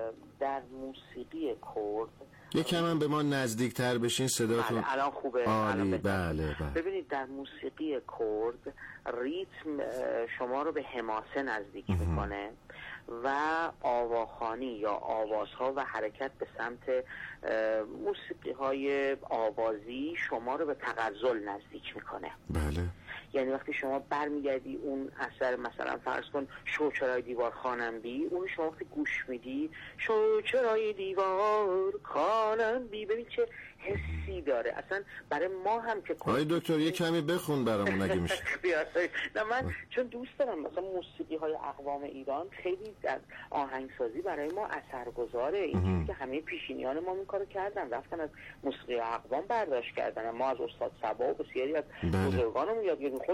در موسیقی کرد یکم هم به ما نزدیکتر بشین صداتون. بله الان خوبه. عالی. بله بله. ببینید در موسیقی کرد ریتم شما رو به حماسه نزدیک میکنه و آواخوانی یا آوازها و حرکت به سمت موسیقی های آوازی شما رو به تغزل نزدیک میکنه. بله. یعنی وقتی شما برمیگردی اون اثر مثلا فرض کن شوچرای دیوار خانم بی، اون شما وقتی گوش میدی شوچرای دیوار خانم بی، ببین چه حسی داره. اصلا برای ما هم که آقای دکتر یه کمی بخون برامون اگه میشه. نه من چون دوست دارم مثلا موسیقی های اقوام ایران خیلی در آهنگسازی برای ما اثرگذاره. این چیزی که همه پیشینیان ما این کارو کردن، رفتن از موسیقی اقوام برداشت کردن. ما از استاد صبا و بسیاری از بزرگانمون یاد گرفتیم.